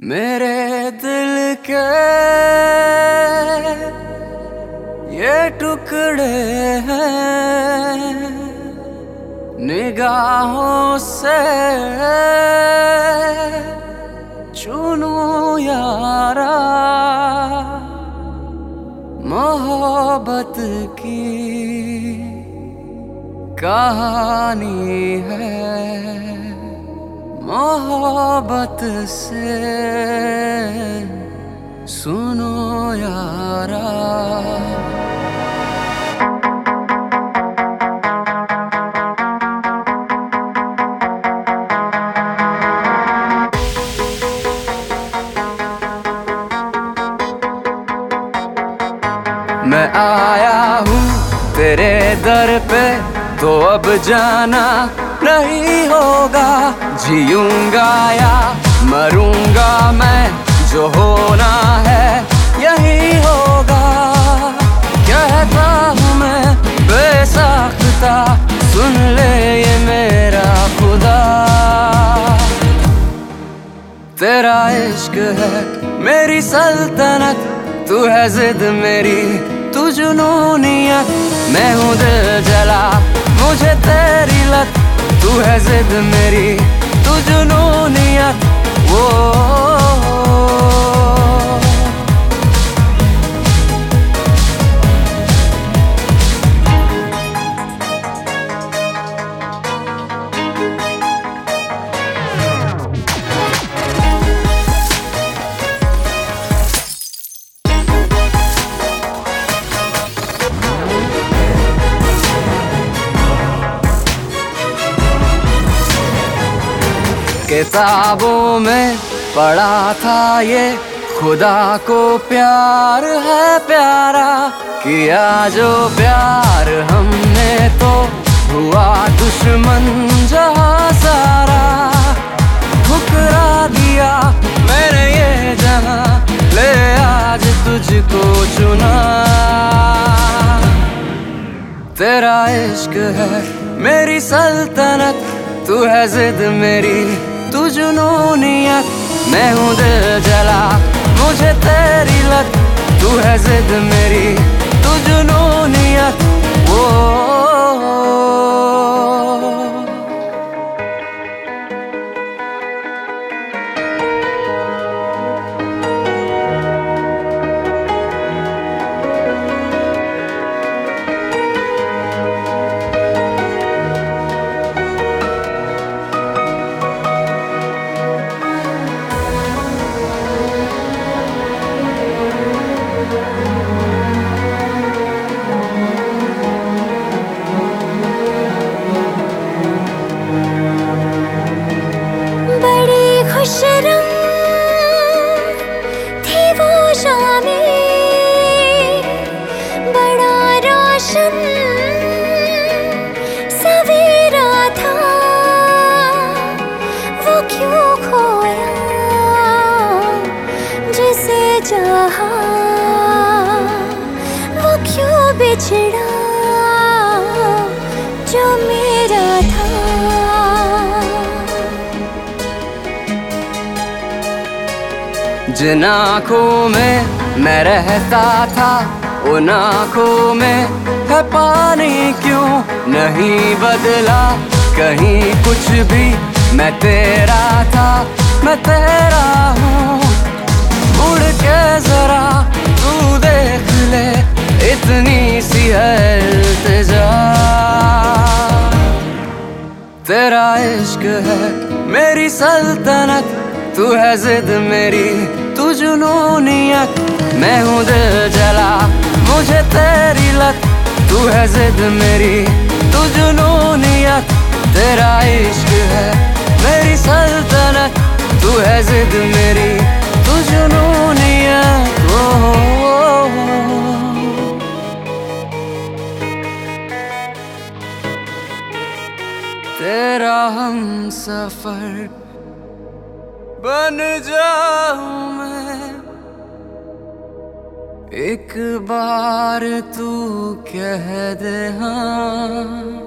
मेरे दिल के ये टुकड़े हैं निगाहों से चुनो यारा, मोहब्बत की कहानी है, मोहब्बत से सुनो यारा। मैं आया हूँ तेरे दर पे, तो अब जाना नहीं होगा। जीऊंगा या मरूंगा मैं, जो होना है यही होगा। कहता हूँ मैं बेसाख्ता, सुन ले ये मेरा खुदा। तेरा इश्क है मेरी सल्तनत, तू है जिद मेरी तू जुनूनियत। मैं हूँ दिल जला मुझे तेरी लत, तू है जिद मेरी तू जुनूनियत। वो किताबों में पढ़ा था ये, खुदा को प्यार है प्यारा। किया जो प्यार हमने तो हुआ दुश्मन जहाँ सारा। ठुकरा दिया मैंने ये जहाँ, ले आज तुझको चुना। तेरा इश्क है मेरी सल्तनत, तू है जिद मेरी तू जुनूनियत। मैं हूँ दिल जला मुझे तेरी लत, तू है जिद मेरी तू जुनूनियत। वो सवेरा था वो क्यों खोया, जिसे चाहा वो क्यों बिछड़ा, जो मेरा था। जिन आँखों में मैं रहता था, उन आँखों में है पानी क्यों नहीं बदला कहीं कुछ भी। मैं तेरा था मैं तेरा हूँ, उड़ के जरा तू देख ले, इतनी सी है इल्तिजा। तेरा इश्क है मेरी सल्तनत, तू है जिद मेरी तू जुनूनियत। मैं हूँ दिल जला मुझे तेरी लत, तू है जिद मेरी तू जुनूनियत। तेरा इश्क है मेरी सल्तनत, तू है जिद मेरी तू जुनूनियत। तेरा हम सफर बन जाऊं मैं, एक बार तू कह दे हाँ।